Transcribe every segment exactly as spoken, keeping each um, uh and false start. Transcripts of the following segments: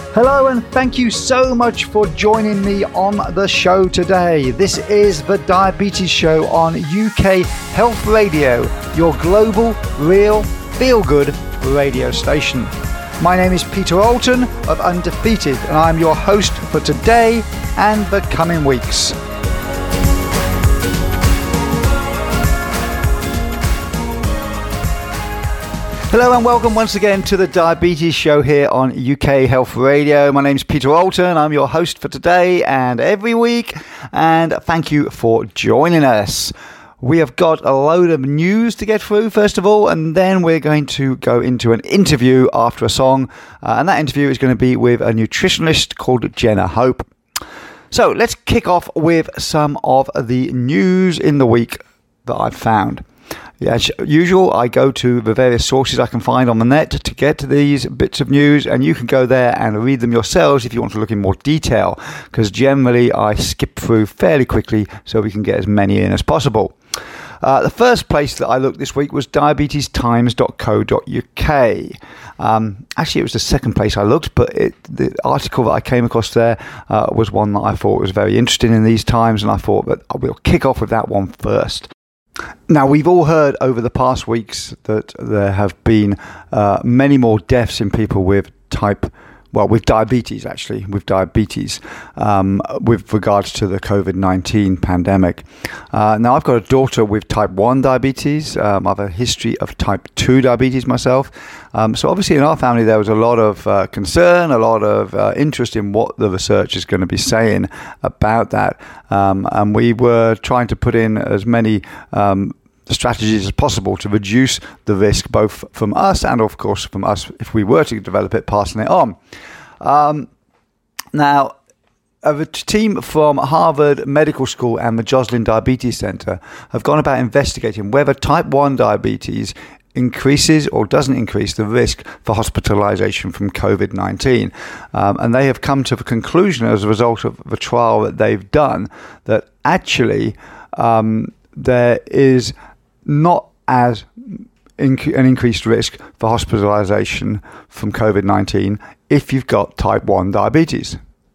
Hello and thank you so much for joining me on the show today. This is the Diabetes Show on U K Health Radio, your global, real, feel-good radio station. My name is Peter Alton of Undefeated and I'm your host for today and the coming weeks. Hello and welcome once again to the Diabetes Show here on U K Health Radio. My name is Peter Alton. I'm your host for today and every week. And thank you for joining us. We have got a load of news to get through, first of all, and then we're going to go into an interview after a song. Uh, and that interview is going to be with a nutritionist called Jenna Hope. So let's kick off with some of the news in the week that I've found. Yeah, as usual, I go to the various sources I can find on the net to get to these bits of news, and you can go there and read them yourselves if you want to look in more detail, because generally I skip through fairly quickly so we can get as many in as possible. Uh, the first place that I looked this week was diabetes times dot co dot U K. Um, actually, it was the second place I looked, but it, the article that I came across there uh, was one that I thought was very interesting in these times, and I thought that we'll kick off with that one first. Now, we've all heard over the past weeks that there have been uh, many more deaths in people with type, well, with diabetes, actually, with diabetes, um, with regards to the covid nineteen pandemic. Uh, now, I've got a daughter with type one diabetes. Um, I have a history of type two diabetes myself. Um, so obviously in our family, there was a lot of uh, concern, a lot of uh, interest in what the research is going to be saying about that. Um, and we were trying to put in as many um, strategies as possible to reduce the risk, both from us and, of course, from us if we were to develop it, passing it on. Um, now, a team from Harvard Medical School and the Joslin Diabetes Center have gone about investigating whether type one diabetes increases or doesn't increase the risk for hospitalization from covid nineteen. Um, and they have come to the conclusion as a result of the trial that they've done that actually um, there is not as inc- an increased risk for hospitalization from covid nineteen if you've got type one diabetes.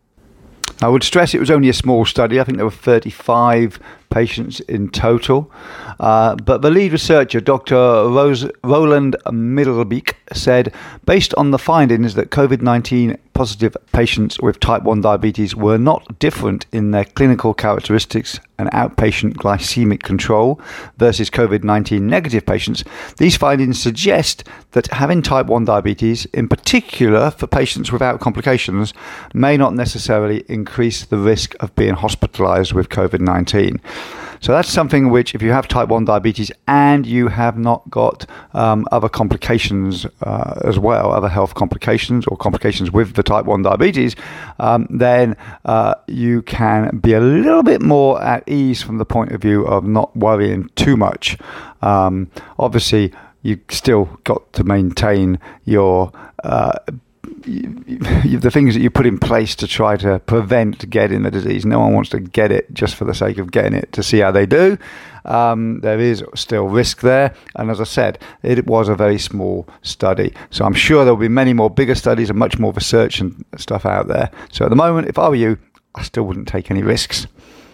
I would stress it was only a small study. I think there were thirty-five patients in total. Uh, but the lead researcher, Doctor Rose, Roland Middlebeek, said, based on the findings that covid nineteen positive patients with type one diabetes were not different in their clinical characteristics and outpatient glycemic control versus covid nineteen negative patients, these findings suggest that having type one diabetes, in particular for patients without complications, may not necessarily increase the risk of being hospitalized with covid nineteen. So that's something which, if you have type one diabetes and you have not got um, other complications uh, as well, other health complications or complications with the type one diabetes, um, then uh, you can be a little bit more at ease from the point of view of not worrying too much. Um, obviously, you still got to maintain your uh, You, you, the things that you put in place to try to prevent getting the disease. No one wants to get it just for the sake of getting it to see how they do. Um, there is still risk there. And as I said, it was a very small study. So I'm sure there'll be many more bigger studies and much more research and stuff out there. So at the moment, if I were you, I still wouldn't take any risks.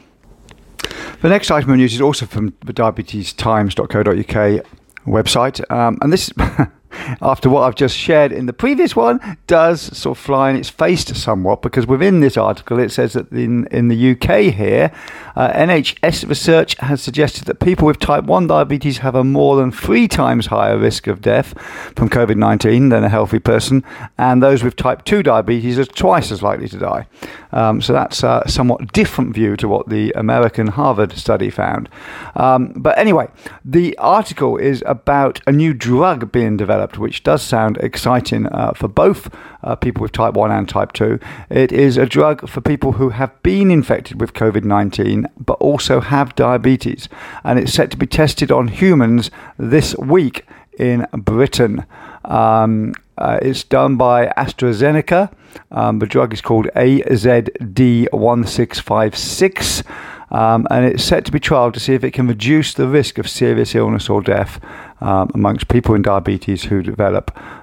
The next item of news is also from the diabetes times dot co dot U K website. Um, and this after what I've just shared in the previous one, does sort of fly in its face somewhat, because within this article it says that in, in the U K here, uh, N H S research has suggested that people with type one diabetes have a more than three times higher risk of death from covid nineteen than a healthy person, and those with type two diabetes are twice as likely to die. Um, so that's a somewhat different view to what the American Harvard study found. Um, but anyway, the article is about a new drug being developed, which does sound exciting uh, for both uh, people with type one and type two. It is a drug for people who have been infected with covid nineteen but also have diabetes, and it's set to be tested on humans this week in Britain. Um, uh, it's done by AstraZeneca. Um, the drug is called A Z D one six five six. Um, and it's set to be trialled to see if it can reduce the risk of serious illness or death um, amongst people in diabetes who develop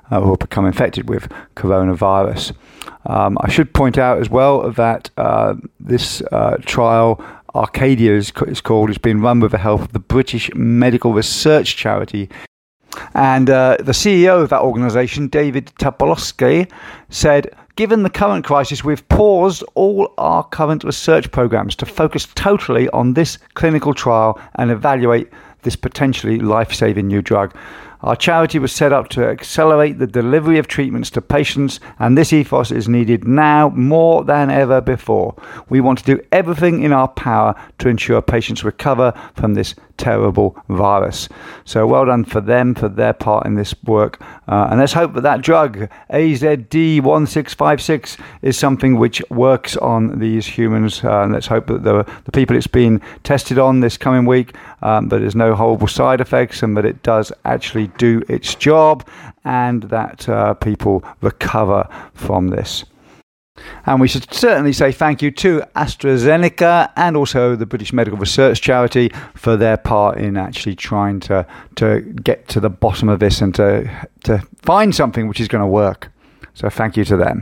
uh, who have become infected with coronavirus. Um, I should point out as well that uh, this uh, trial, Arcadia is, is called, has been run with the help of the British Medical Research Charity. And uh, the C E O of that organisation, David Tobolowsky, said, "Given the current crisis, we've paused all our current research programs to focus totally on this clinical trial and evaluate this potentially life-saving new drug. Our charity was set up to accelerate the delivery of treatments to patients, and this ethos is needed now more than ever before. We want to do everything in our power to ensure patients recover from this terrible virus." So well done for them, for their part in this work. Uh, and let's hope that that drug, A Z D one six five six, is something which works on these humans. Uh, and let's hope that the, the people it's been tested on this coming week, um, that there's no horrible side effects and that it does actually do its job, and that uh, people recover from this. And we should certainly say thank you to AstraZeneca and also the British Medical Research Charity for their part in actually trying to to get to the bottom of this and to to find something which is going to work. So thank you to them.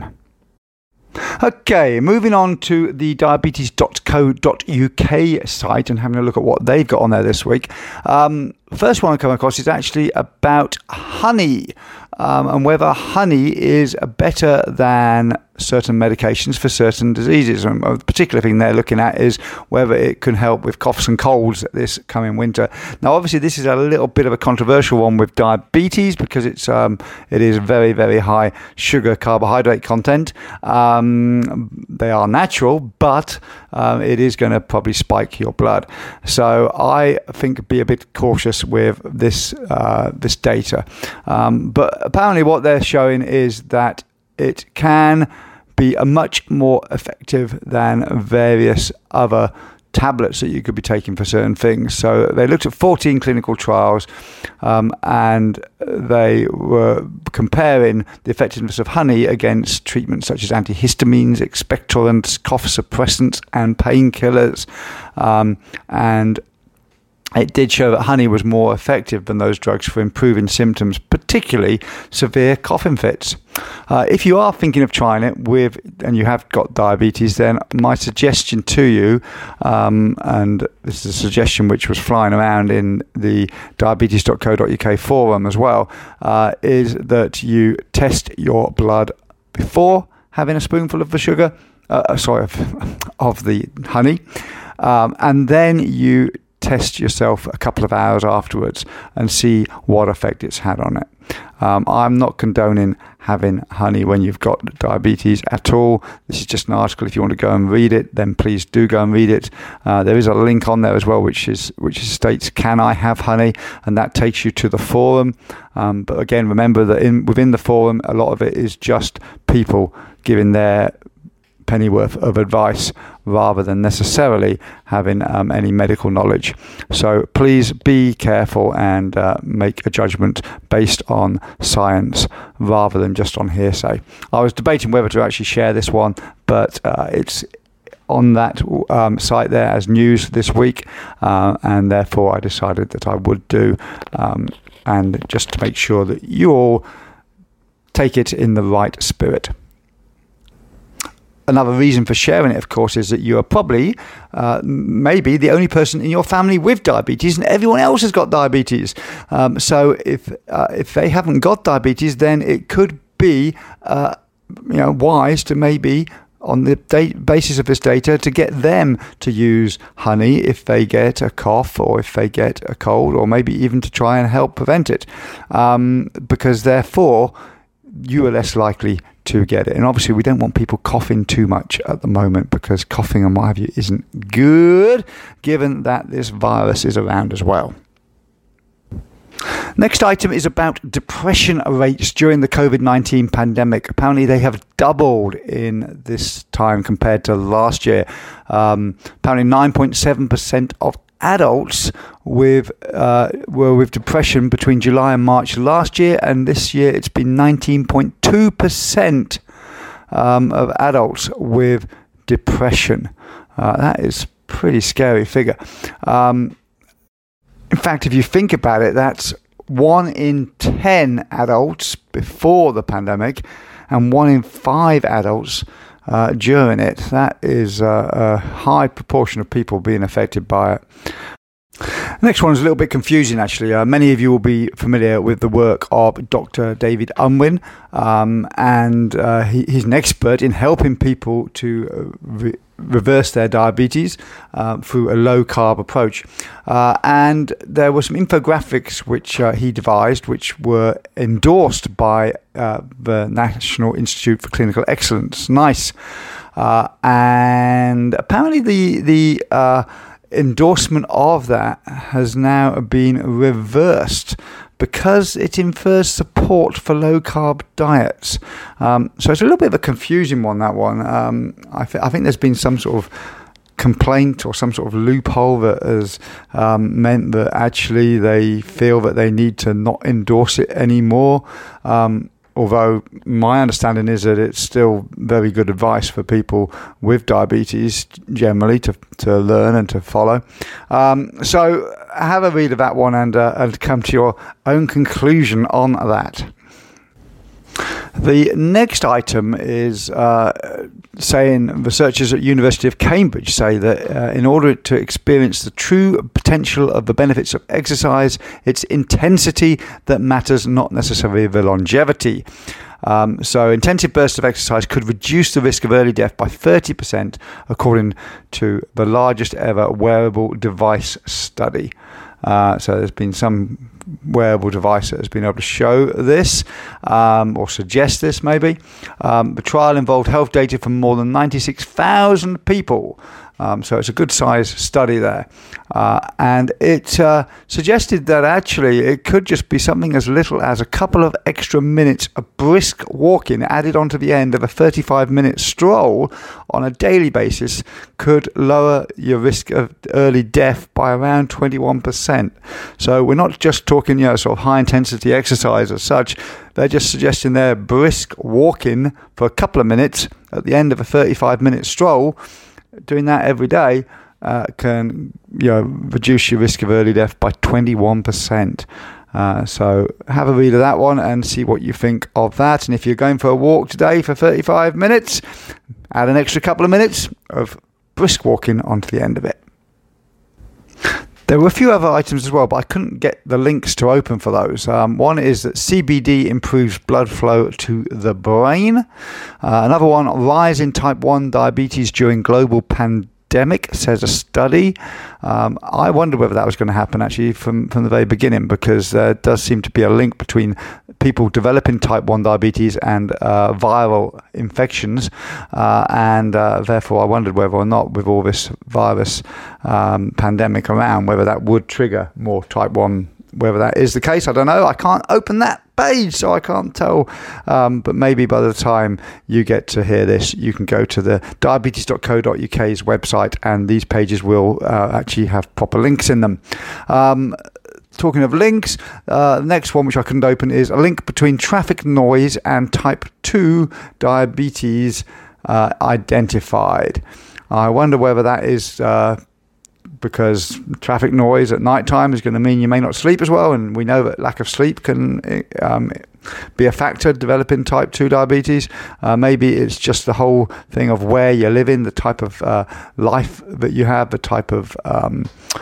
Okay, moving on to the diabetes dot co dot U K site and having a look at what they've got on there this week. Um, first one I come across is actually about honey, um, and whether honey is better than certain medications for certain diseases. And the particular thing they're looking at is whether it can help with coughs and colds this coming winter. Now, obviously, this is a little bit of a controversial one with diabetes because it's um, it is very, very high sugar carbohydrate content. Um, they are natural, but um, it is going to probably spike your blood. So I think be a bit cautious with this uh, this data. Um, but apparently, what they're showing is that it can be a much more effective than various other tablets that you could be taking for certain things. So they looked at fourteen clinical trials um, and they were comparing the effectiveness of honey against treatments such as antihistamines, expectorants, cough suppressants and painkillers. Um, and it did show that honey was more effective than those drugs for improving symptoms, particularly severe coughing fits. Uh, if you are thinking of trying it with, and you have got diabetes, then my suggestion to you, um, and this is a suggestion which was flying around in the diabetes dot co dot U K forum as well, uh, is that you test your blood before having a spoonful of the sugar, uh, sorry, of, of the honey, um, and then you test yourself a couple of hours afterwards and see what effect it's had on it. Um, I'm not condoning having honey when you've got diabetes at all. This is just an article. If you want to go and read it, then please do go and read it. Uh, there is a link on there as well, which is which states, "Can I have honey?" And that takes you to the forum. Um, but again, remember that in within the forum, a lot of it is just people giving their pennyworth of advice rather than necessarily having um, any medical knowledge. So please be careful and uh, make a judgment based on science rather than just on hearsay. I was debating whether to actually share this one, but uh, it's on that um, site there as news this week, uh, and therefore I decided that I would do, um, and just to make sure that you all take it in the right spirit. Another reason for sharing it, of course, is that you are probably, uh, maybe the only person in your family with diabetes, and everyone else has got diabetes. Um, so if uh, if they haven't got diabetes, then it could be, uh, you know, wise to maybe, on the da- basis of this data, to get them to use honey if they get a cough or if they get a cold, or maybe even to try and help prevent it, um, because therefore you are less likely to get it. And obviously we don't want people coughing too much at the moment, because coughing and what have you isn't good, given that this virus is around as well. Next item is about depression rates during the covid nineteen pandemic. Apparently they have doubled in this time compared to last year. Um, apparently nine point seven percent of adults with uh, were with depression between July and March last year, and this year it's been nineteen point two percent um, of adults with depression. Uh, that is a pretty scary figure. Um, in fact, if you think about it, that's one in ten adults before the pandemic, and one in five adults uh, during it. That is uh, a high proportion of people being affected by it. The next one is a little bit confusing, actually. Uh, many of you will be familiar with the work of Doctor David Unwin, um, and uh, he, he's an expert in helping people to uh, re- reverse their diabetes uh, through a low-carb approach. Uh, and there were some infographics which uh, he devised, which were endorsed by uh, the National Institute for Clinical Excellence, NICE. Uh, and apparently the... the uh, endorsement of that has now been reversed because it infers support for low-carb diets. Um, so it's a little bit of a confusing one, that one. Um, I, th- I think there's been some sort of complaint or some sort of loophole that has um, meant that actually they feel that they need to not endorse it anymore. Um, Although my understanding is that it's still very good advice for people with diabetes generally to, to learn and to follow. Um, so have a read of that one and, uh, and come to your own conclusion on that. The next item is uh, saying researchers at University of Cambridge say that uh, in order to experience the true potential of the benefits of exercise, it's intensity that matters, not necessarily the longevity. Um, so intensive bursts of exercise could reduce the risk of early death by thirty percent, according to the largest ever wearable device study. Uh, so there's been some wearable device that has been able to show this um, or suggest this maybe. Um, the trial involved health data from more than ninety-six thousand people. Um, so it's a good size study there. Uh, and it uh, suggested that actually it could just be something as little as a couple of extra minutes of brisk walking added onto the end of a thirty-five minute stroll on a daily basis could lower your risk of early death by around twenty-one percent. So we're not just talking, you know, sort of high intensity exercise as such. They're just suggesting there brisk walking for a couple of minutes at the end of a thirty-five minute stroll. Doing that every day uh, can, you know, reduce your risk of early death by twenty-one percent. Uh, so have a read of that one and see what you think of that. And if you're going for a walk today for thirty-five minutes, add an extra couple of minutes of brisk walking onto the end of it. There were a few other items as well, but I couldn't get the links to open for those. Um, one is that C B D improves blood flow to the brain. Uh, another one, rise in type one diabetes during global pandemic, says a study. Um, I wondered whether that was going to happen actually from, from the very beginning, because there does seem to be a link between people developing type one diabetes and uh, viral infections, uh, and uh, therefore I wondered whether or not with all this virus um, pandemic around, whether that would trigger more type one. Whether that is the case, I don't know. I can't open that page, so I can't tell. Um, but maybe by the time you get to hear this, you can go to the diabetes dot co dot uk's website, and these pages will uh, actually have proper links in them. Um, Talking of links, uh, the next one, which I couldn't open, is a link between traffic noise and type two diabetes uh, identified. I wonder whether that is uh, because traffic noise at night time is going to mean you may not sleep as well, and we know that lack of sleep can um, be a factor developing type two diabetes. Uh, maybe it's just the whole thing of where you're living, the type of uh, life that you have, the type of um,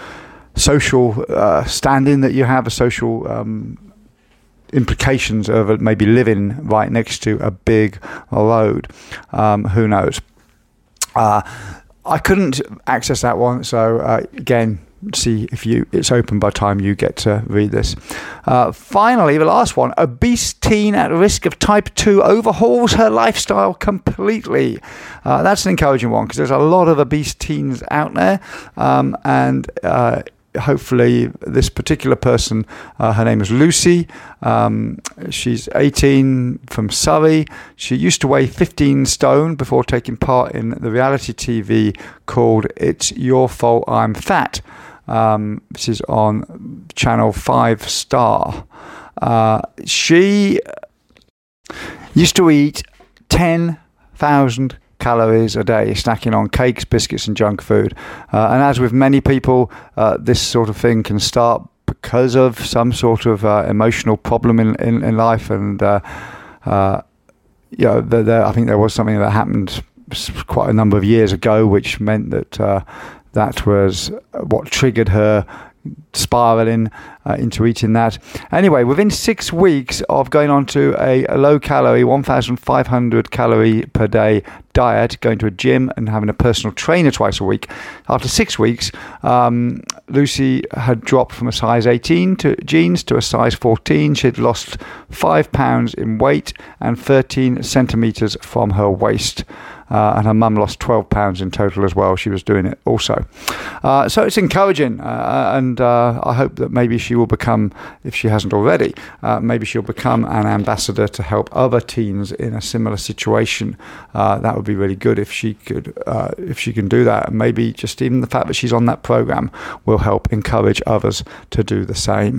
social uh, standing that you have, the social um, implications of maybe living right next to a big road. Um, who knows? Uh, I couldn't access that one, so uh, again, see if you it's open by the time you get to read this. Uh, finally, the last one, obese teen at risk of type two overhauls her lifestyle completely. Uh, that's an encouraging one, because there's a lot of obese teens out there, um, and uh, hopefully this particular person, uh, her name is Lucy. Um, she's eighteen, from Surrey. She used to weigh fifteen stone before taking part in the reality T V called It's Your Fault I'm Fat. Um, this is on Channel five Star. Uh, she used to eat ten thousand calories a day, snacking on cakes, biscuits and junk food. Uh, and as with many people, uh, this sort of thing can start because of some sort of uh, emotional problem in, in, in life. And, uh, uh, you know, the, the, I think there was something that happened quite a number of years ago, which meant that uh, that was what triggered her spiraling uh, into eating that. Anyway, within six weeks of going on to a, a low calorie, one thousand five hundred calorie per day diet, going to a gym and having a personal trainer twice a week, after six weeks, um, Lucy had dropped from a size eighteen to jeans to a size fourteen. She had lost five pounds in weight and thirteen centimeters from her waist. Uh, and her mum lost twelve pounds in total as well. She was doing it also. Uh, so it's encouraging, uh, and uh, I hope that maybe she will become, if she hasn't already, uh, maybe she'll become an ambassador to help other teens in a similar situation. Uh, that would be really good if she could, uh, if she can do that. And maybe just even the fact that she's on that program will help encourage others to do the same.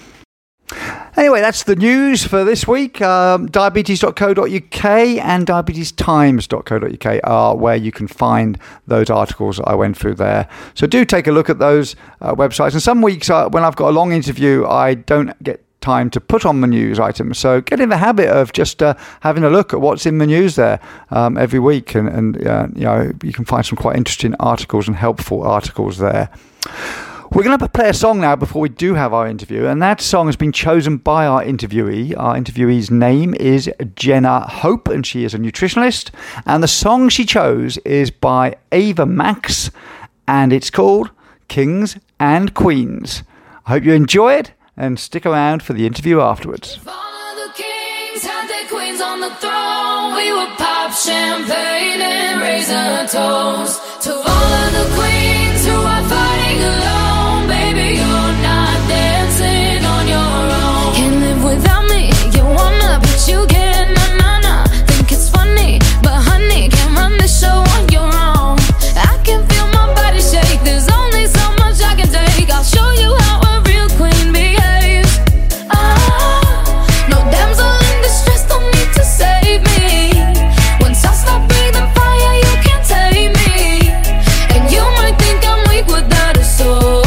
Anyway, that's the news for this week. Um, diabetes dot co dot uk and diabetes times dot co dot uk are where you can find those articles I went through there. So do take a look at those uh, websites. And some weeks uh, when I've got a long interview, I don't get time to put on the news items. So get in the habit of just uh, having a look at what's in the news there um, every week. And, and uh, you know, you can find some quite interesting articles and helpful articles there. We're going to play a song now before we do have our interview, and that song has been chosen by our interviewee. Our interviewee's name is Jenna Hope, and she is a nutritionist, and the song she chose is by Ava Max, and it's called Kings and Queens. I hope you enjoy it, and stick around for the interview afterwards. If all of the kings had their queens on the throne, we would pop champagne and raise a toast to all of the queens who are fighting alone. Baby, you're not dancing on your own. Can't live without me, you wanna, but you can't, nah, nah, nah. Think it's funny, but honey, can't run the show on your own. I can feel my body shake, there's only so much I can take. I'll show you how a real queen behaves. Ah, no damsel in distress, don't need to save me. Once I stop breathing fire, you can't tame me. And you might think I'm weak without a soul.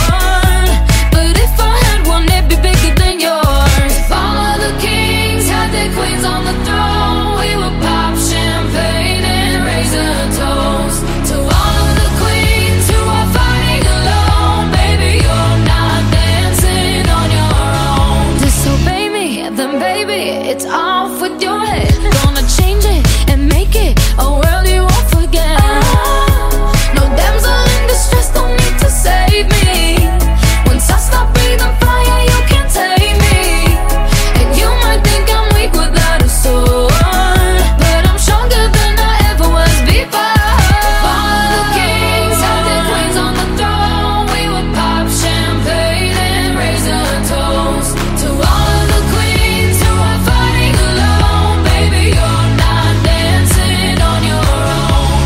Queens on the throne, we would pop champagne and raise a toast to all of the queens who are fighting alone. Baby, you're not dancing on your own. Disobey me, then baby, it's off with your head. Gonna change it and make it a world you won't forget. No damsel in distress, don't need to save me. Once I stop breathing fire, you can't take me. And you might think I'm without a soul, but I'm stronger than I ever was before. If all of the kings had their queens on the throne, we would pop champagne and raise a toast to all of the queens who are fighting alone. Baby, you're not dancing on your own.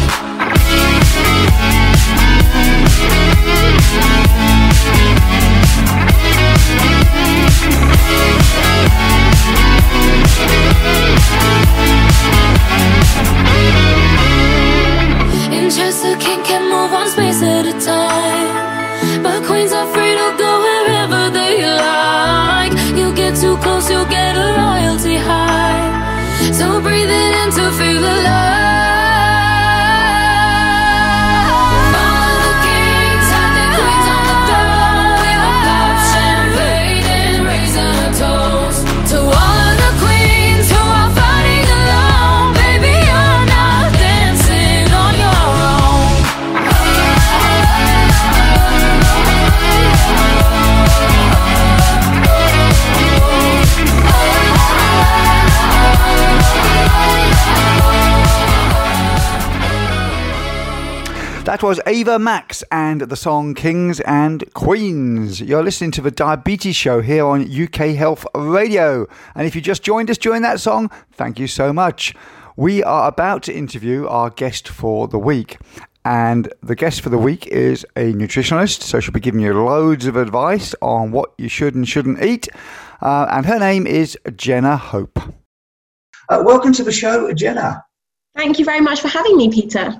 Just a king can move one space at a time, but queens are free to go wherever they like. You get too close, you'll get a royalty high. So breathe it in to feel alive. All the kings had their queens on the throne. We would pop champagne and raise a toast to all of the queens who are fighting alone. Baby, you're not dancing on your own. That was Ava Max and the song Kings and Queens. You're listening to the Diabetes Show here on U K Health Radio. And if you just joined us during that song, thank you so much. We are about to interview our guest for the week. And the guest for the week is a nutritionist, so she'll be giving you loads of advice on what you should and shouldn't eat. Uh, and her name is Jenna Hope. Uh, welcome to the show, Jenna. Thank you very much for having me, Peter.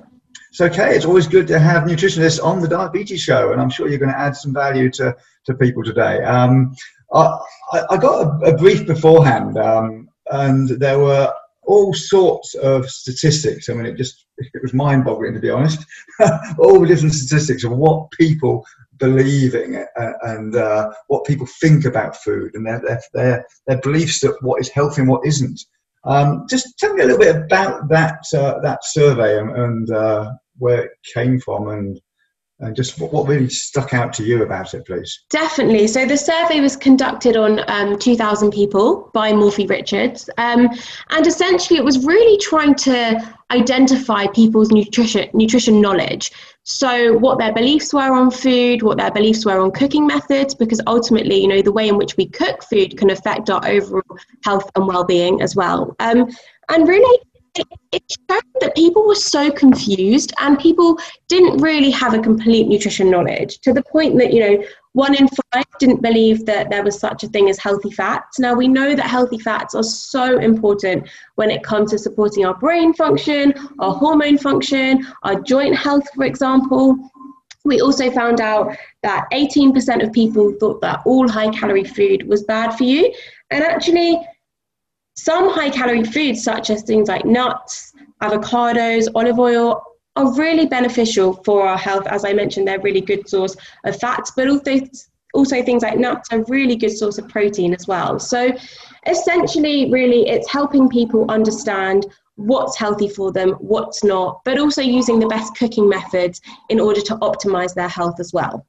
It's okay. It's always good to have nutritionists on the Diabetes Show, and I'm sure you're going to add some value to, to people today. Um, I, I got a, a brief beforehand, um, and there were all sorts of statistics. I mean, it just it was mind-boggling, to be honest. All the different statistics of what people believing and uh, what people think about food and their, their their their beliefs that what is healthy and what isn't. Um, just tell me a little bit about that uh, that survey and, and uh, where it came from and and just what, what really stuck out to you about it, please. Definitely. So the survey was conducted on um, two thousand people by Morphy Richards, um, and essentially it was really trying to identify people's nutrition nutrition knowledge. So what their beliefs were on food, what their beliefs were on cooking methods, because ultimately, you know, the way in which we cook food can affect our overall health and well-being as well. Um, and really, it, it showed that people were so confused and people didn't really have a complete nutrition knowledge, to the point that, you know, one in five didn't believe that there was such a thing as healthy fats. Now, we know that healthy fats are so important when it comes to supporting our brain function, our hormone function, our joint health, for example. We also found out that eighteen percent of people thought that all high-calorie food was bad for you. And actually, some high-calorie foods, such as things like nuts, avocados, olive oil, are really beneficial for our health. As I mentioned, they're a really good source of fats, but also, also things like nuts are a really good source of protein as well. So essentially, really, it's helping people understand what's healthy for them, what's not, but also using the best cooking methods in order to optimize their health as well.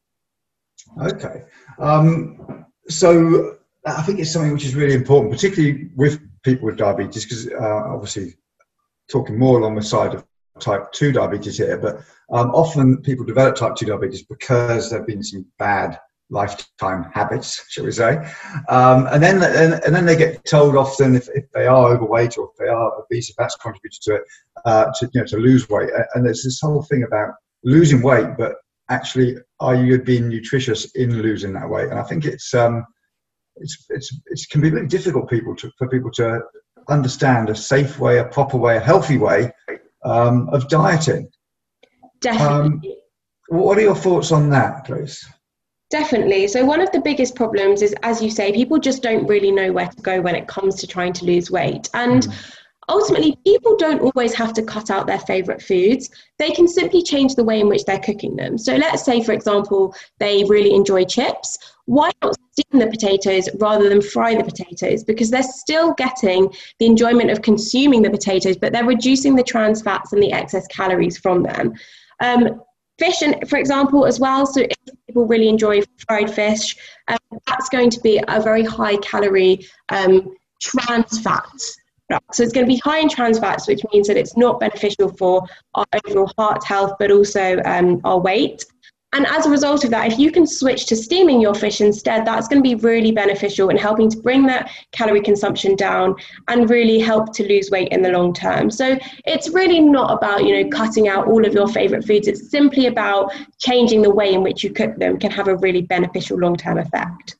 Okay. Um, so I think it's something which is really important, particularly with people with diabetes, because uh, obviously talking more along the side of type two diabetes here, but um, often people develop type two diabetes because there have been some bad lifetime habits, shall we say, um, and then and, and then they get told often if, if they are overweight or if they are obese, if that's contributed to it, uh, to you know to lose weight. And there's this whole thing about losing weight, but actually, are you being nutritious in losing that weight? And I think it's um, it's it's it can be really difficult people to for people to understand a safe way, a proper way, a healthy way um, of dieting. Definitely. Um, what are your thoughts on that, please? Definitely. So one of the biggest problems is, as you say, people just don't really know where to go when it comes to trying to lose weight. And mm. ultimately, people don't always have to cut out their favorite foods. They can simply change the way in which they're cooking them. So let's say, for example, they really enjoy chips. Why not steam the potatoes rather than fry the potatoes? Because they're still getting the enjoyment of consuming the potatoes, but they're reducing the trans fats and the excess calories from them. Um, Fish, and for example, as well. So if people really enjoy fried fish, um, that's going to be a very high calorie um, trans fats. So it's going to be high in trans fats, which means that it's not beneficial for our overall heart health, but also um, our weight. And as a result of that, if you can switch to steaming your fish instead, that's going to be really beneficial in helping to bring that calorie consumption down and really help to lose weight in the long term. So it's really not about, you know, cutting out all of your favorite foods. It's simply about changing the way in which you cook them can have a really beneficial long-term effect.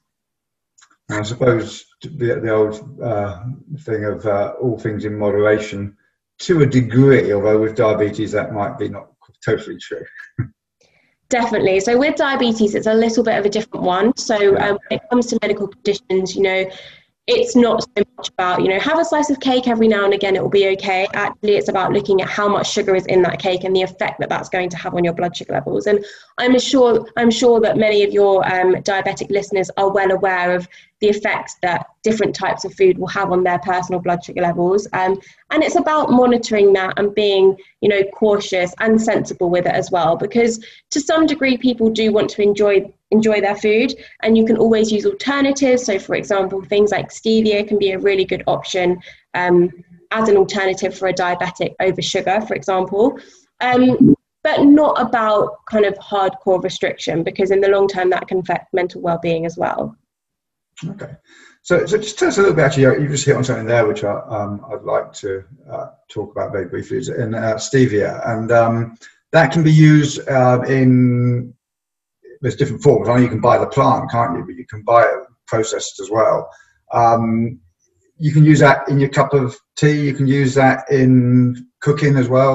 I suppose the, the old uh, thing of uh, all things in moderation, to a degree, although with diabetes that might be not totally true. Definitely. So with diabetes, it's a little bit of a different one. So um, when it comes to medical conditions, you know, it's not so much about, you know, have a slice of cake every now and again, it will be okay. Actually, it's about looking at how much sugar is in that cake and the effect that that's going to have on your blood sugar levels. And I'm sure, I'm sure that many of your um, diabetic listeners are well aware of the effects that different types of food will have on their personal blood sugar levels. Um, and it's about monitoring that and being, you know, cautious and sensible with it as well, because to some degree, people do want to enjoy enjoy their food, and you can always use alternatives. So for example, things like stevia can be a really good option um, as an alternative for a diabetic over sugar, for example. Um, but not about kind of hardcore restriction, because in the long term, that can affect mental well-being as well. Okay, so, so just tell us a little bit, actually, you just hit on something there which I, um, I'd like to uh, talk about very briefly, is in uh, stevia, and um, that can be used uh, in, there's different forms. I know you can buy the plant, can't you, but you can buy it processed as well. Um, you can use that in your cup of tea, you can use that in cooking as well.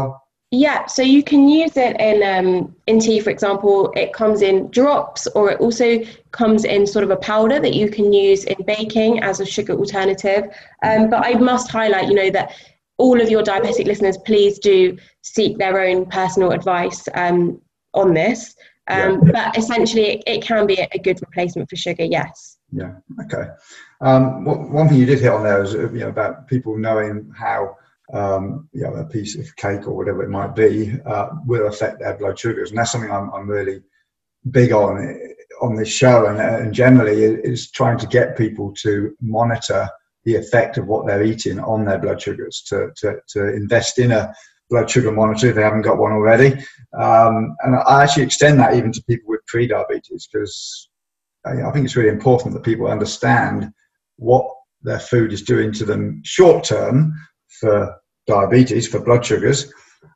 Yeah, so you can use it in um, in tea, for example. It comes in drops, or it also comes in sort of a powder that you can use in baking as a sugar alternative. Um, but I must highlight, you know, that all of your diabetic listeners, please do seek their own personal advice um, on this. Um, Yeah. But essentially, it, it can be a good replacement for sugar, yes. Yeah. Okay. Um, one one thing you did hit on there is, you know, about people knowing how, um, you know, a piece of cake or whatever it might be uh, will affect their blood sugars, and that's something I'm, I'm really big on on this show, and, and generally is trying to get people to monitor the effect of what they're eating on their blood sugars, to to, to invest in a blood sugar monitor if they haven't got one already, um, and I actually extend that even to people with pre-diabetes, because I think it's really important that people understand what their food is doing to them short term for diabetes, for blood sugars,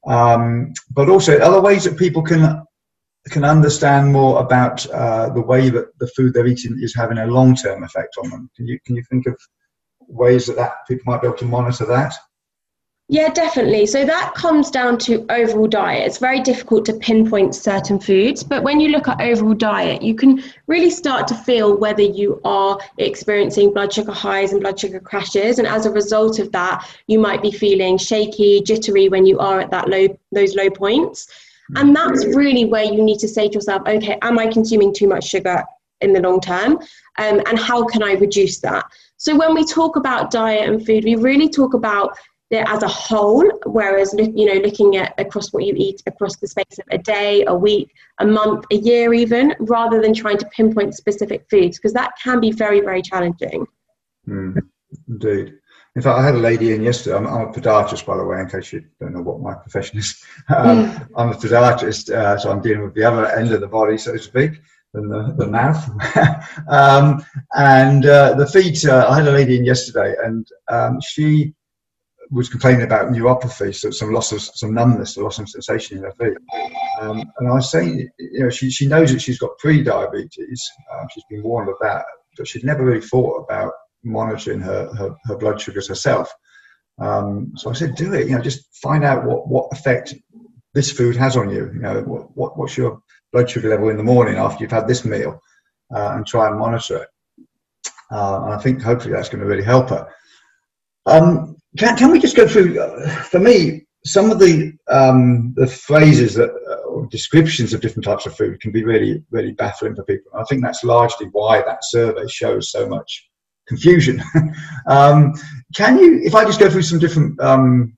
um, but also other ways that people can can understand more about uh, the way that the food they're eating is having a long term effect on them. Can you can you think of ways that, that people might be able to monitor that? Yeah, definitely. So that comes down to overall diet. It's very difficult to pinpoint certain foods, but when you look at overall diet, you can really start to feel whether you are experiencing blood sugar highs and blood sugar crashes. And as a result of that, you might be feeling shaky, jittery when you are at that low, those low points. And that's really where you need to say to yourself, okay, am I consuming too much sugar in the long term? Um, and how can I reduce that? So when we talk about diet and food, we really talk about it as a whole, whereas, you know, looking at across what you eat across the space of a day, a week, a month, a year even, rather than trying to pinpoint specific foods, because that can be very, very challenging. Mm, indeed. In fact, I had a lady in yesterday. I'm, I'm a podiatrist, by the way, in case you don't know what my profession is. Um, Mm. I'm a podiatrist, uh, so I'm dealing with the other end of the body, so to speak, than the, the mouth. um, and uh, the feet, uh, I had a lady in yesterday, and um, she was complaining about neuropathy, so some loss of some numbness, a loss of sensation in her feet. Um, and I was saying, you know, she, she knows that she's got pre-diabetes. Um, she's been warned of that, but she'd never really thought about monitoring her, her, her blood sugars herself. Um, so I said, do it, you know, just find out what, what effect this food has on you. You know, what, what what's your blood sugar level in the morning after you've had this meal, uh, and try and monitor it. Uh, and I think hopefully that's going to really help her. Um, can, can we just go through, uh, for me, some of the um, the phrases that, uh, or descriptions of different types of food can be really, really baffling for people. I think that's largely why that survey shows so much confusion. um, can you, if I just go through some different um,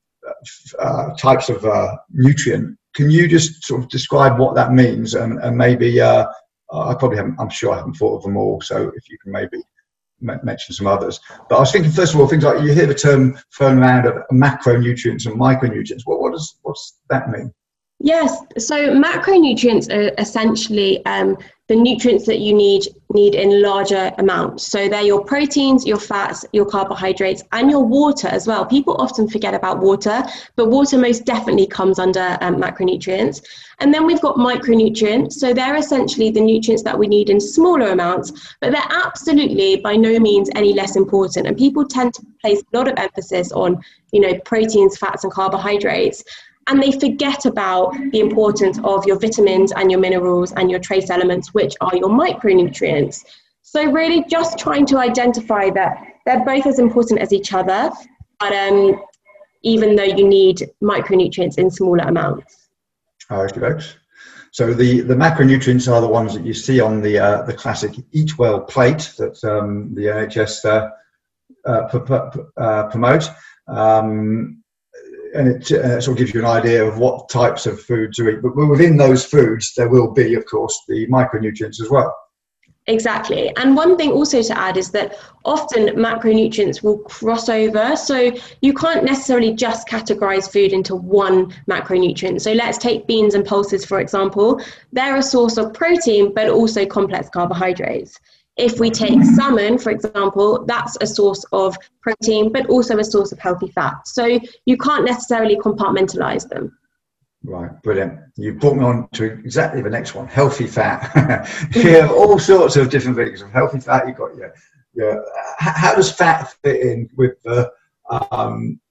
uh, types of uh, nutrient, can you just sort of describe what that means? And, and maybe, uh, I probably haven't, I'm sure I haven't thought of them all, so if you can maybe mention some others. But I was thinking, first of all, things like, you hear the term thrown around of macronutrients and micronutrients. What, what does what's that mean? Yes, so macronutrients are essentially um, the nutrients that you need need in larger amounts. So they're your proteins, your fats, your carbohydrates, and your water as well. People often forget about water, but water most definitely comes under um, macronutrients. And then we've got micronutrients. So they're essentially the nutrients that we need in smaller amounts, but they're absolutely by no means any less important. And people tend to place a lot of emphasis on, you know, proteins, fats, and carbohydrates. And they forget about the importance of your vitamins and your minerals and your trace elements, which are your micronutrients. So really just trying to identify that they're both as important as each other, but um, even though you need micronutrients in smaller amounts. Okay. So the, the macronutrients are the ones that you see on the uh, the classic Eat Well plate that um, the N H S uh, uh, p- p- uh, promote. Um, and it uh, sort of gives you an idea of what types of food to eat. But within those foods, there will be, of course, the micronutrients as well. Exactly. And one thing also to add is that often macronutrients will cross over. So you can't necessarily just categorize food into one macronutrient. So let's take beans and pulses, for example. They're a source of protein, but also complex carbohydrates. If we take salmon, for example, that's a source of protein, but also a source of healthy fat. So you can't necessarily compartmentalize them. Right, brilliant. You brought me on to exactly the next one, healthy fat. You have all sorts of different things. Of healthy fat, you've got your, your how does fat fit in with the, um,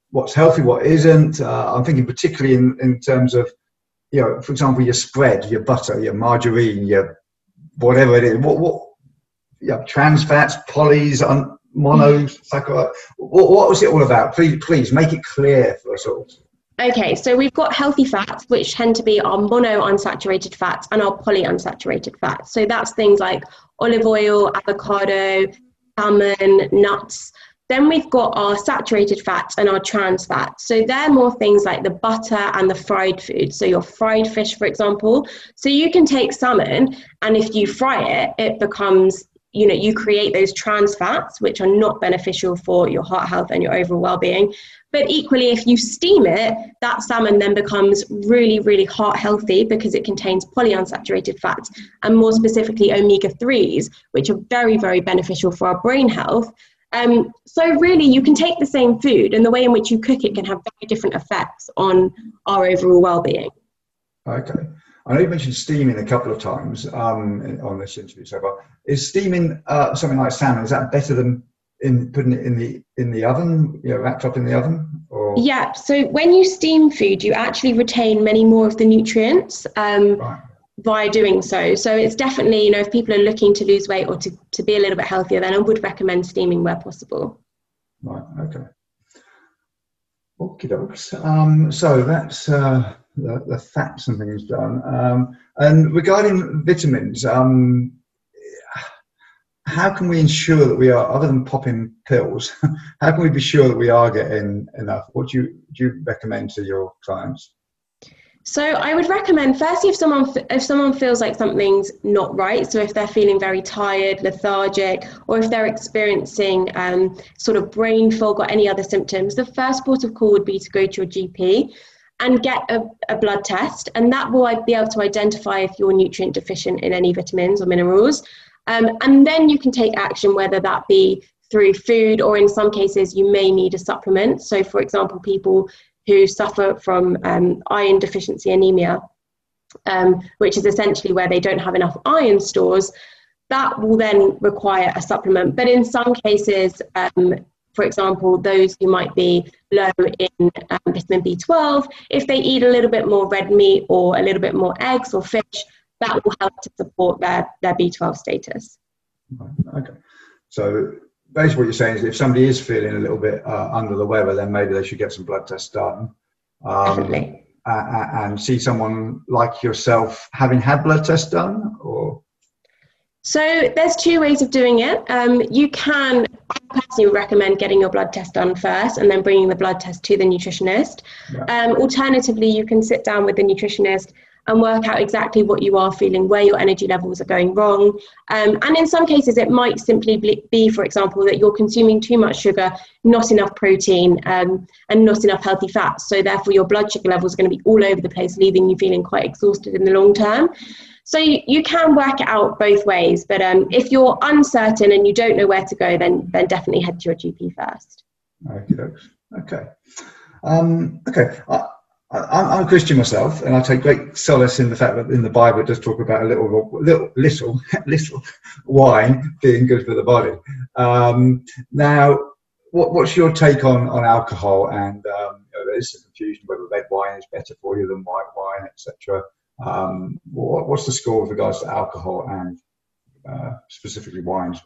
what's healthy, what isn't. Uh, I'm thinking particularly in, in terms of, you know, for example, your spread, your butter, your margarine, your whatever it is. What, what, yeah, trans fats, polys, un, monosaccharides. What, what was it all about? Please, please make it clear for us all. Okay, so we've got healthy fats, which tend to be our monounsaturated fats and our polyunsaturated fats. So that's things like olive oil, avocado, salmon, nuts. Then we've got our saturated fats and our trans fats. So they're more things like the butter and the fried foods. So your fried fish, for example. So you can take salmon, and if you fry it, it becomes, you know, you create those trans fats, which are not beneficial for your heart health and your overall well-being. But equally, if you steam it, that salmon then becomes really, really heart healthy because it contains polyunsaturated fats, and more specifically omega threes, which are very, very beneficial for our brain health. Um, so really, you can take the same food, and the way in which you cook it can have very different effects on our overall well-being. Okay. I know you mentioned steaming a couple of times um, on this interview so far. Is steaming uh, something like salmon, is that better than in putting it in the in the oven, you know, wrapped up in the oven? Or? Yeah, so when you steam food, you actually retain many more of the nutrients um, Right. by doing so. So it's definitely, you know, if people are looking to lose weight or to, to be a little bit healthier, then I would recommend steaming where possible. Right, okay. Okie dokes. Um, so that's uh, the, the fats and things done. Um, and regarding vitamins, um, how can we ensure that we are, other than popping pills, how can we be sure that we are getting enough? What do you, do you recommend to your clients? So I would recommend, firstly, if someone if someone feels like something's not right, so if they're feeling very tired, lethargic, or if they're experiencing um, sort of brain fog or any other symptoms, the first port of call would be to go to your G P and get a, a blood test, and that will be able to identify if you're nutrient deficient in any vitamins or minerals. Um, and then you can take action, whether that be through food, or in some cases you may need a supplement. So for example, people who suffer from um, iron deficiency anemia, um, which is essentially where they don't have enough iron stores, that will then require a supplement. But in some cases, um, for example, those who might be low in um, vitamin B twelve, if they eat a little bit more red meat or a little bit more eggs or fish, that will help to support their, their B twelve status. Okay. So basically what you're saying is if somebody is feeling a little bit uh, under the weather, then maybe they should get some blood tests done. Um, Definitely. uh, and see someone like yourself having had blood tests done, or? So there's two ways of doing it. Um, you can, I personally recommend getting your blood test done first and then bringing the blood test to the nutritionist. Yeah. Um, alternatively, you can sit down with the nutritionist and work out exactly what you are feeling, where your energy levels are going wrong. Um, and in some cases, it might simply be, for example, that you're consuming too much sugar, not enough protein, um, and not enough healthy fats. So therefore, your blood sugar levels are going to be all over the place, leaving you feeling quite exhausted in the long term. So you, you can work it out both ways. But um, if you're uncertain and you don't know where to go, then, then definitely head to your G P first. Okay. Okay. Um, okay. I, I'm a Christian myself, and I take great solace in the fact that in the Bible it does talk about a little, little, little, little wine being good for the body. Um, now, what, what's your take on, on alcohol? And um, you know, there is some confusion whether red wine is better for you than white wine, et cetera. Um, what, what's the score with regards to alcohol and uh, specifically wines?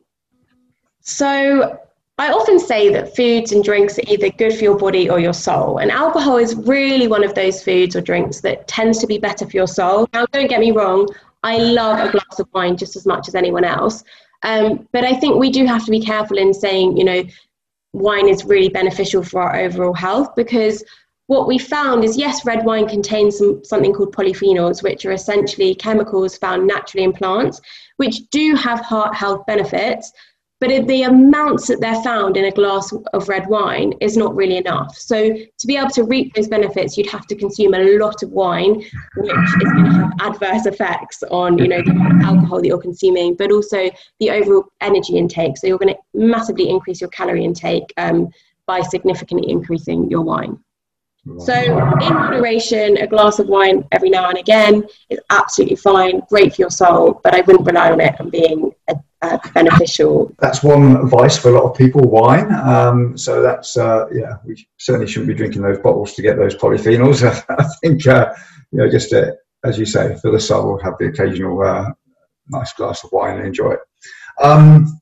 So I often say that foods and drinks are either good for your body or your soul. And alcohol is really one of those foods or drinks that tends to be better for your soul. Now, don't get me wrong, I love a glass of wine just as much as anyone else. Um, but I think we do have to be careful in saying, you know, wine is really beneficial for our overall health, because what we found is, yes, red wine contains some, something called polyphenols, which are essentially chemicals found naturally in plants, which do have heart health benefits. But the amounts that they're found in a glass of red wine is not really enough. So to be able to reap those benefits, you'd have to consume a lot of wine, which is going to have adverse effects on, you know, the amount of alcohol that you're consuming, but also the overall energy intake. So you're going to massively increase your calorie intake um, by significantly increasing your wine. So in moderation, a glass of wine every now and again is absolutely fine, great for your soul, but I wouldn't rely on it and being a, uh, beneficial. That's one vice for a lot of people, wine. Um, so that's, uh, yeah, we certainly shouldn't be drinking those bottles to get those polyphenols. I think, uh, you know, just to, as you say, for the soul, have the occasional uh, nice glass of wine and enjoy it. Um,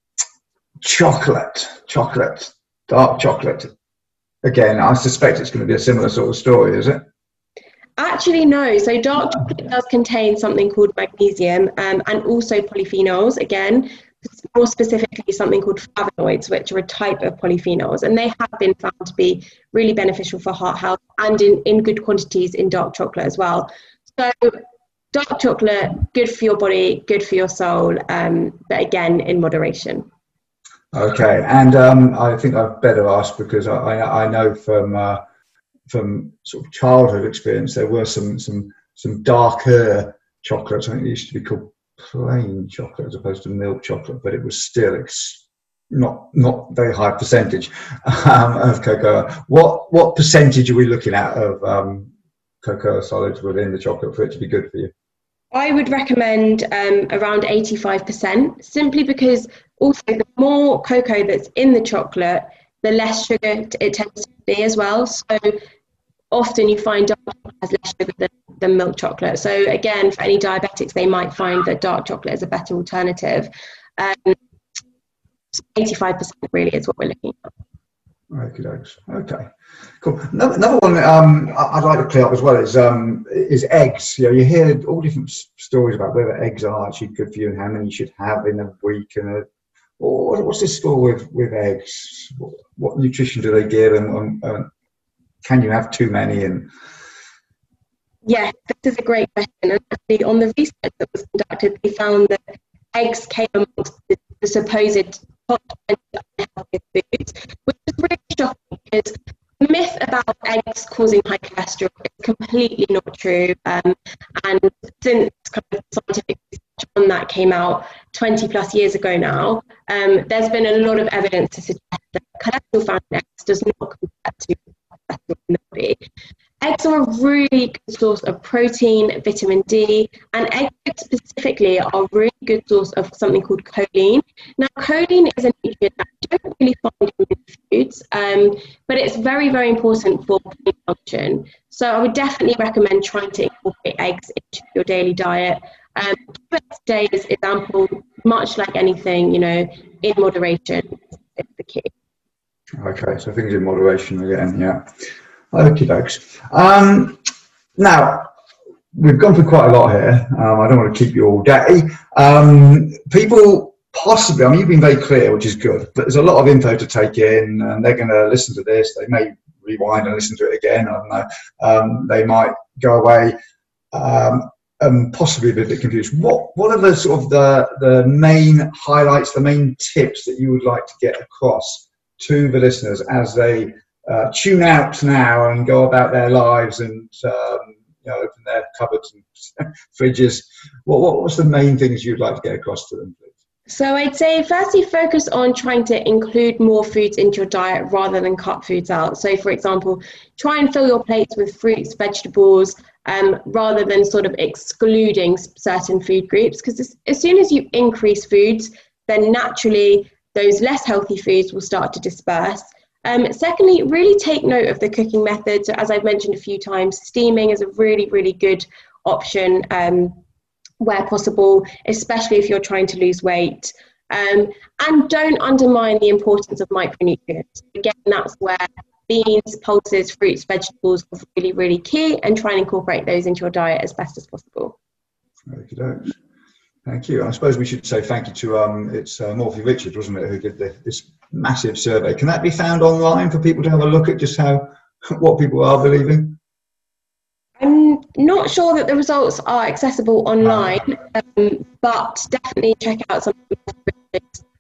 chocolate, chocolate, dark chocolate. Again, I suspect it's going to be a similar sort of story, is it? Actually, no. So dark chocolate does contain something called magnesium um, and also polyphenols, again, more specifically something called flavonoids, which are a type of polyphenols. And they have been found to be really beneficial for heart health and in, in good quantities in dark chocolate as well. So dark chocolate, good for your body, good for your soul, um, but again, in moderation. Okay. And um, I think I've better ask because I, I, I know from... Uh, from sort of childhood experience, there were some some some darker chocolates. I think it used to be called plain chocolate as opposed to milk chocolate, but it was still ex- not not very high percentage um, of cocoa. What what percentage are we looking at of um, cocoa solids within the chocolate for it to be good for you? I would recommend um, around eighty-five percent, simply because also the more cocoa that's in the chocolate, the less sugar it tends to be as well. So often you find dark chocolate has less sugar than, than milk chocolate. So again, for any diabetics, they might find that dark chocolate is a better alternative. Um, so eighty-five percent really is what we're looking at. Okay, okay, cool. Another, another one um, I'd like to clear up as well is um, is eggs. You know, you hear all different stories about whether eggs are actually good for you and how many you should have in a week. And a, what's the story with, with eggs? What, what nutrition do they give, and, and, and can you have too many? And yeah, this is a great question. And actually, on the research that was conducted, they found that eggs came amongst the, the supposed top twenty unhealthy foods, which is really shocking because the myth about eggs causing high cholesterol is completely not true. Um, and since kind of scientific research on that came out twenty plus years ago now, um, there's been a lot of evidence to suggest that cholesterol found in eggs does not compare to cholesterol in the body. Eggs are a really good source of protein, vitamin D, and eggs specifically are a really good source of something called choline. Now, choline is a nutrient that you don't really find in foods, um, but it's very, very important for brain function. So I would definitely recommend trying to incorporate eggs into your daily diet. Um, today's example, much like anything, you know, in moderation is the key. Okay, so things in moderation again, yeah. Okie dokes. Um, now, we've gone through quite a lot here. Um, I don't want to keep you all day. Um, people possibly, I mean, you've been very clear, which is good, but there's a lot of info to take in, and they're going to listen to this. They may rewind and listen to it again. I don't know. Um, they might go away um, and possibly be a bit confused. What What are the sort of the, the main highlights, the main tips that you would like to get across to the listeners as they Uh, tune out now and go about their lives and um, you know, open their cupboards and fridges? What, what what's the main things you'd like to get across to them, please? So I'd say firstly focus on trying to include more foods into your diet rather than cut foods out. So for example, try and fill your plates with fruits, vegetables, um, rather than sort of excluding certain food groups, because as, as soon as you increase foods, then naturally those less healthy foods will start to disperse. Um, secondly, really take note of the cooking method. So as I've mentioned a few times, steaming is a really, really good option um, where possible, especially if you're trying to lose weight. Um, and don't undermine the importance of micronutrients. Again, that's where beans, pulses, fruits, vegetables are really, really key, and try and incorporate those into your diet as best as possible. Okie dokes. Thank you. I suppose we should say thank you to, um, it's uh, Morphy Richards, wasn't it, who did the, this massive survey. Can that be found online for people to have a look at just how, what people are believing? I'm not sure that the results are accessible online, um, but definitely check out some of the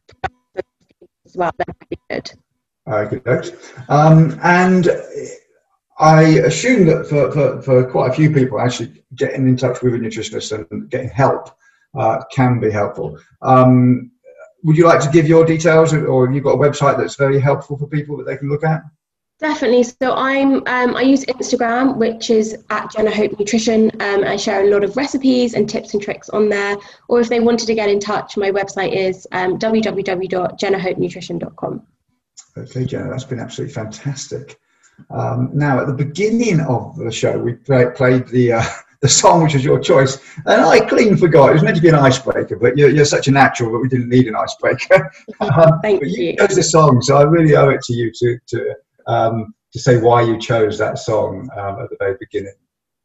as well. They're pretty good. Okay. Um, and I assume that for, for, for quite a few people, actually getting in touch with a nutritionist and getting help uh, can be helpful. Um, would you like to give your details, or have you got a website that's very helpful for people that they can look at? Definitely. So I'm um, I use Instagram, which is at Jenna Hope Nutrition. Um, I share a lot of recipes and tips and tricks on there. Or if they wanted to get in touch, my website is um, w w w dot jenna hope nutrition dot com. Okay, Jenna, that's been absolutely fantastic. Um, now, at the beginning of the show, we play, played the uh, the song, which was your choice, and I clean forgot. It was meant to be an icebreaker, but you're, you're such a natural that we didn't need an icebreaker. um, Thank but you you. chose the song, so I really owe it to you to to um, to say why you chose that song um, at the very beginning.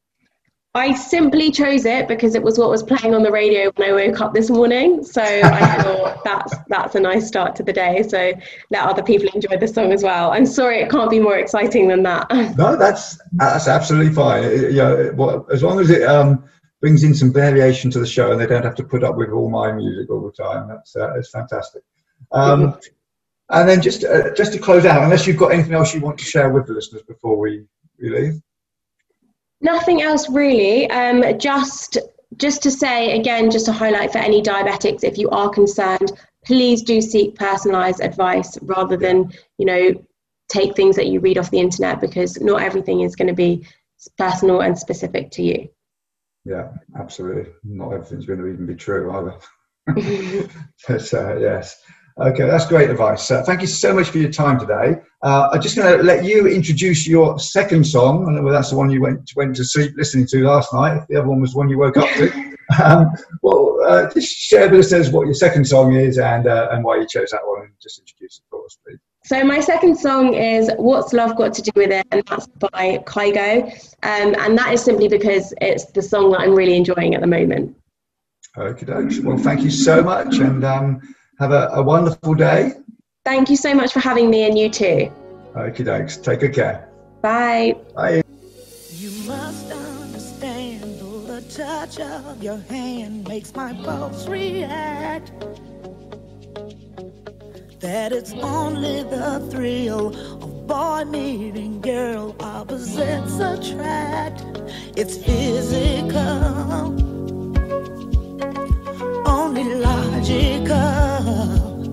I simply chose it because it was what was playing on the radio when I woke up this morning. So I thought that's that's a nice start to the day. So let other people enjoy the song as well. I'm sorry it can't be more exciting than that. No, that's that's absolutely fine. It, you know, well, as long as it um, brings in some variation to the show and they don't have to put up with all my music all the time. That's uh, it's fantastic. Um, mm-hmm. And then just uh, just to close out, unless you've got anything else you want to share with the listeners before we, we leave. Nothing else really. Um, just just to say again, just to highlight for any diabetics, if you are concerned, please do seek personalised advice rather than, you know, take things that you read off the internet, because not everything is going to be personal and specific to you. Yeah, absolutely. Not everything's going to even be true either. but, uh, yes. Okay, that's great advice. Uh, thank you so much for your time today. Uh, I'm just going to let you introduce your second song. I don't know whether that's the one you went went to sleep listening to last night. If the other one was the one you woke up to. um, well, uh, just share with us what your second song is and uh, and why you chose that one, and just introduce it for us, please. So my second song is What's Love Got to Do With It, and that's by Kygo. Um, and that is simply because it's the song that I'm really enjoying at the moment. Okay, dokes. Well, thank you so much, and um, have a, a wonderful day. Thank you so much for having me, and you too. Okay, dokes. Take good care. Bye. Bye. You must understand, though the touch of your hand makes my pulse react, that it's only the thrill of boy meeting girl, opposites attract. It's physical, only logical.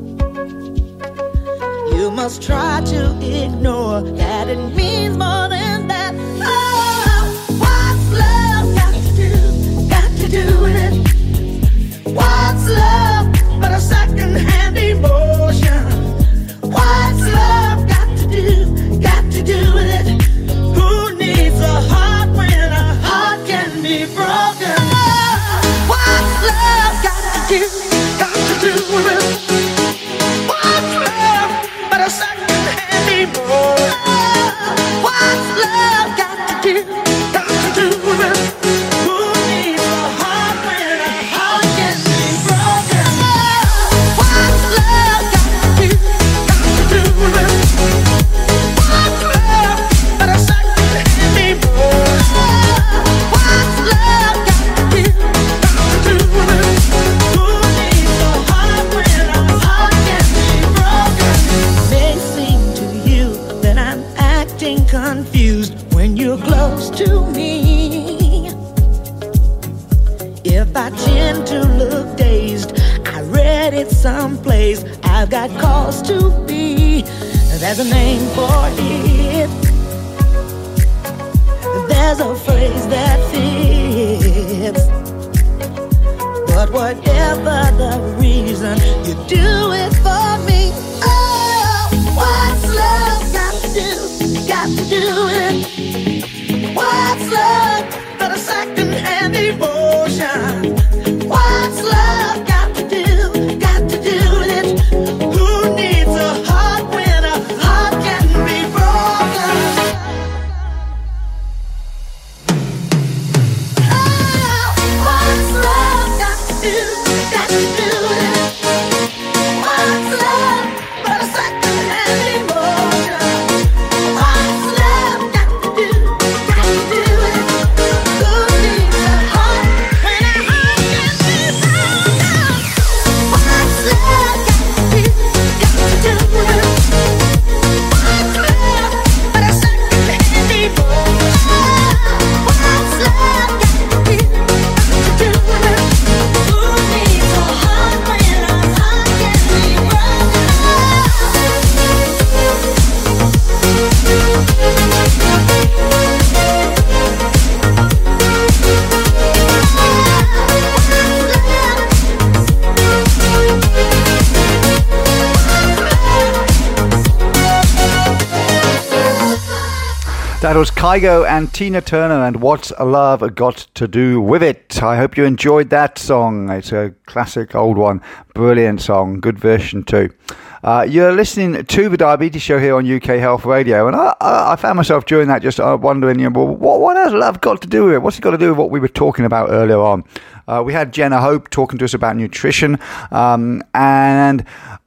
You must try to ignore that it means more than that. Oh, what's love got to do, got to do with it? What's love but a second-hand emotion? What's love got to do, got to do with it? Who needs a heart when a heart can be broken? Oh, what's love got to do, got to do with it? What's love but a second-hand emotion? What's love got to do, got to do with it? Who needs a heart when a heart can be broken? What's love got to do, got to do with it? What's love but a second-hand emotion? What's love got to do, got to do with it? Who needs a heart when a heart can be broken? May seem to you that I'm acting confused when you're close to me. If I tend to look dazed, I read it someplace, I've got cause to be. There's a name for it, there's a phrase that fits. But whatever the reason, you do it for me. Oh, what's love got to do, got to do it? What's love but a second-hand emotion? What's love got to do, got to do with it? Who needs a heart when a heart can be broken? Oh, what's love got to do, got to do with it? What's love but a second-hand emotion? What's love got to do, got to do with it? Who needs a heart when a heart can be broken? What's love got to do, got to do with it? What's love but a second-hand emotion? What's love got to do, got to do with it? Who That was Kygo and Tina Turner and What's Love Got to Do With It. I hope you enjoyed that song. It's a classic old one. Brilliant song. Good version too. Uh, you're listening to the Diabetes Show here on U K Health Radio, and I, I, I found myself during that just uh, wondering, you know, well, what, what has love got to do with it? What's it got to do with what we were talking about earlier on? Uh, we had Jenna Hope talking to us about nutrition, um, and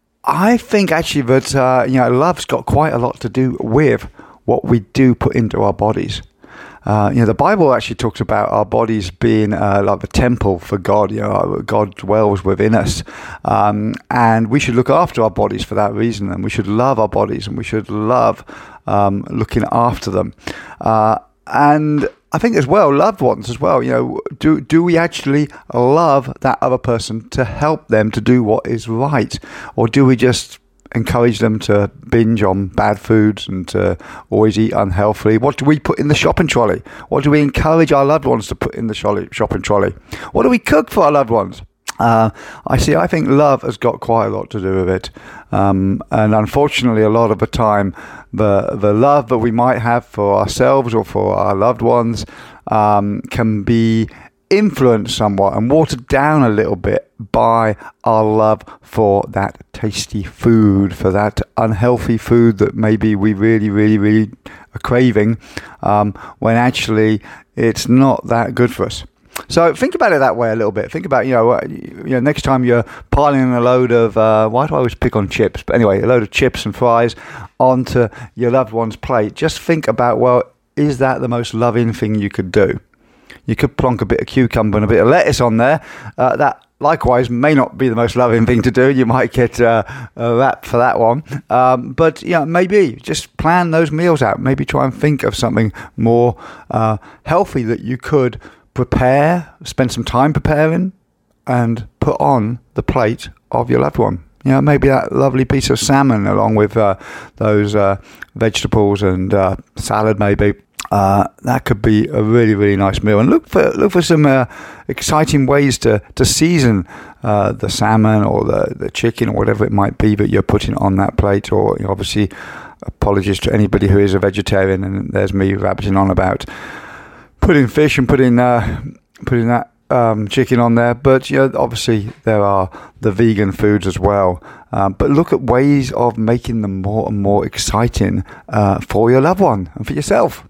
I think actually that uh, you know, love's got quite a lot to do with what we do put into our bodies. Uh, you know, the Bible actually talks about our bodies being uh, like the temple for God. You know, God dwells within us, um, and we should look after our bodies for that reason. And we should love our bodies, and we should love um, looking after them. Uh, and I think as well, loved ones as well. You know, do do we actually love that other person to help them to do what is right, or do we just encourage them to binge on bad foods and to always eat unhealthily? What do we put in the shopping trolley? What do we encourage our loved ones to put in the shopping trolley? What do we cook for our loved ones? Uh, I see, I think love has got quite a lot to do with it. Um, and unfortunately, a lot of the time, the, the love that we might have for ourselves or for our loved ones um, can be influenced somewhat and watered down a little bit by our love for that tasty food, for that unhealthy food that maybe we really, really, really are craving, um, when actually it's not that good for us. So think about it that way a little bit. Think about, you know, you know, next time you're piling in a load of, uh, why do I always pick on chips? But anyway, a load of chips and fries onto your loved one's plate. Just think about, well, is that the most loving thing you could do? You could plonk a bit of cucumber and a bit of lettuce on there. Uh, that likewise may not be the most loving thing to do. You might get uh, a rap for that one. Um, but yeah, maybe just plan those meals out. Maybe try and think of something more uh, healthy that you could prepare, spend some time preparing, and put on the plate of your loved one. You know, maybe that lovely piece of salmon along with uh, those uh, vegetables and uh, salad maybe. Uh, that could be a really, really nice meal. And look for look for some uh, exciting ways to to season uh, the salmon or the, the chicken or whatever it might be that you're putting on that plate. Or, you know, obviously, apologies to anybody who is a vegetarian, and there's me rabbiting on about putting fish and putting uh, putting that um, chicken on there. But, you know, obviously there are the vegan foods as well. Um, but look at ways of making them more and more exciting uh, for your loved one and for yourself.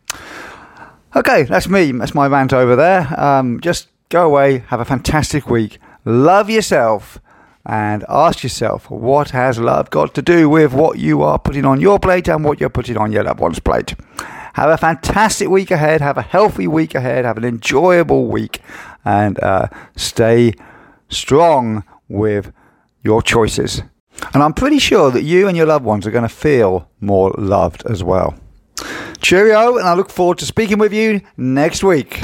Okay, that's me. That's my rant over there. Um, just go away, have a fantastic week, love yourself, and ask yourself, what has love got to do with what you are putting on your plate and what you're putting on your loved one's plate? Have a fantastic week ahead. Have a healthy week ahead. Have an enjoyable week, and uh, stay strong with your choices. And I'm pretty sure that you and your loved ones are going to feel more loved as well. Cheerio, and I look forward to speaking with you next week.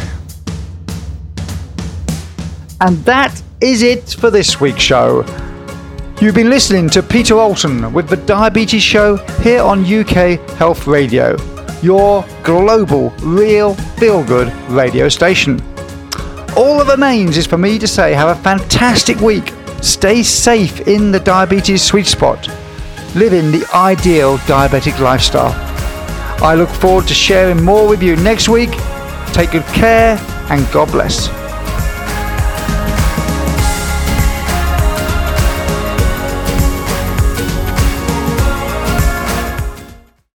And that is it for this week's show. You've been listening to Peter Alton with the Diabetes Show here on U K Health Radio, your global, real, feel-good radio station. All that remains is for me to say have a fantastic week. Stay safe in the diabetes sweet spot. Living the ideal diabetic lifestyle. I look forward to sharing more with you next week. Take good care and God bless.